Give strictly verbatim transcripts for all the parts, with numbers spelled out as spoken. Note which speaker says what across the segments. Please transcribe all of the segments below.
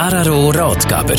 Speaker 1: R R O Ratgeber.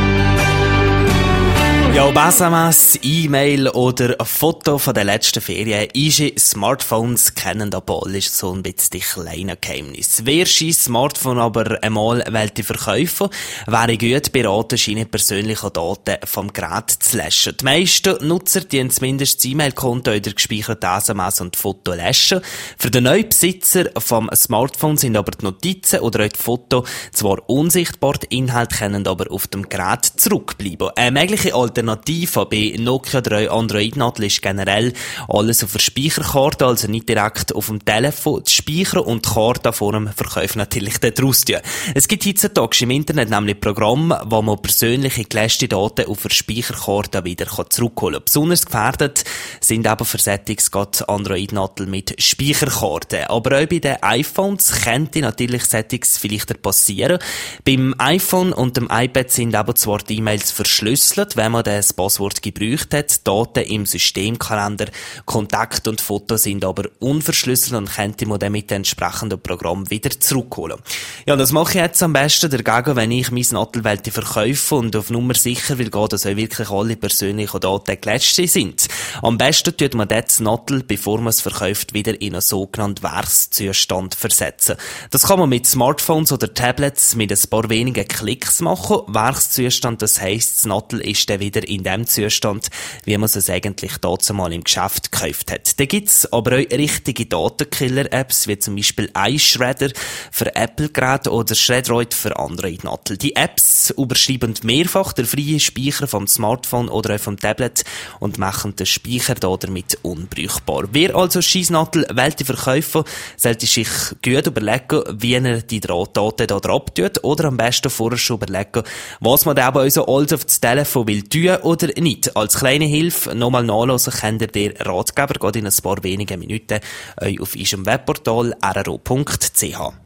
Speaker 2: Ja, ob S M S, E-Mail oder ein Foto von der letzten Ferien, unsere Smartphones kennen aber alle so ein bisschen die kleinen Geheimnisse. Wer sein Smartphone aber einmal wollte verkaufen, wäre gut beraten, seine persönlichen Daten vom Gerät zu löschen. Die meisten Nutzer, die zumindest das E-Mail-Konto oder gespeicherte S M S und Foto löschen. Für den neuen Besitzer vom Smartphone sind aber die Notizen oder auch die Fotos zwar unsichtbar, die Inhalte können aber auf dem Gerät zurückbleiben. Eine mögliche Alternative bei Nokia drei Android-Nadel ist generell alles auf der Speicherkarte, also nicht direkt auf dem Telefon zu speichern und die Karte vor dem Verkauf natürlich dort raustun. Es gibt heutzutage im Internet nämlich Programme, wo man persönliche gelöschte Daten auf der Speicherkarte wieder zurückholen kann. Besonders gefährdet sind eben für Settings gerade Android-Nadel mit Speicherkarten. Aber auch bei den iPhones könnte natürlich Settings vielleicht passieren. Beim iPhone und dem iPad sind eben zwar die E-Mails verschlüsselt, wenn man das Passwort gebraucht hat. Daten im Systemkalender, Kontakt und Fotos sind aber unverschlüsselt und könnte man dann mit dem entsprechenden Programm wieder zurückholen. Ja, das mache ich jetzt am besten dagegen, wenn ich mein Nadel verkaufe und auf Nummer sicher will gehen, dass auch wirklich alle persönlichen Daten gelöscht sind. Am besten tut man das Nadel, bevor man es verkauft, wieder in einen sogenannten Werkszustand versetzen. Das kann man mit Smartphones oder Tablets mit ein paar wenigen Klicks machen. Werkszustand, das heisst, das Nadel ist dann wieder in dem Zustand, wie man es eigentlich dazu mal im Geschäft gekauft hat. Da gibt's aber auch richtige Datenkiller-Apps, wie zum Beispiel iShredder für Apple-Geräte oder Shredroid für Android-Nadel. Die Apps überschreiben mehrfach den freien Speicher vom Smartphone oder auch vom Tablet und machen den Speicher damit unbrauchbar. Wer also Scheissnadel wollte verkaufen, sollte sich gut überlegen, wie er die Daten da drauf tut, oder am besten vorher schon überlegen, was man da eben also alles auf das Telefon will tun oder nicht. Als kleine Hilfe nochmal nachlesen könnt ihr den Ratgeber gerade in ein paar wenigen Minuten auf unserem Webportal r r o punkt c h.